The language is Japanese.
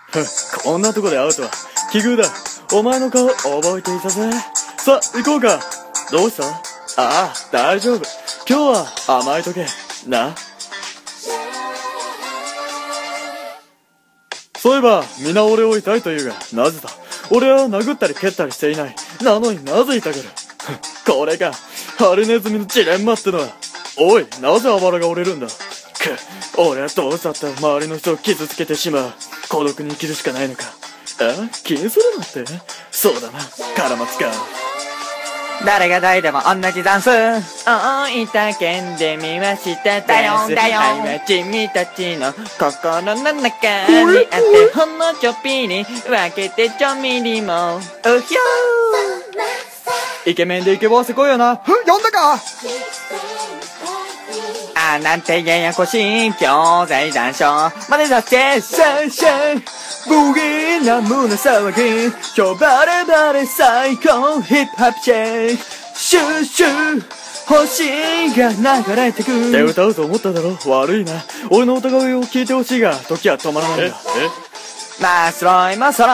こんなとこで会うとは。奇遇だ。お前の顔覚えていたぜ。さあ、行こうか。どうした？ああ、大丈夫。今日は甘えとけ。な。そういえば、皆俺を痛いと言うが、なぜだ？俺は殴ったり蹴ったりしていない。なのになぜ痛がる？これが、ハリネズミのジレンマってのは。おい、なぜあばらが折れるんだ？俺はどうしたって周りの人を傷つけてしまう。孤独に生きるしかないのか。気にするなって。そうだな、カラマツか。 誰が誰でも同じダンス。大分県で見ましたダンス。愛は君たちの心の中にあってほんのちょっぴり分けてちょみりもうひょー。 イケメンでイケボわせこいよな。 呼んだか？ なんてややこしい教材談笑までだってシャンシャンブギーな胸騒ぎ今日バレバレ最高ヒップホップチェイシューシュー星が流れてくって歌うと思っただろ。悪いな。俺の歌声を聞いてほしいが時は止まらないんだ。 まあ揃いも揃って、すっと今日なれチューザーシェイク。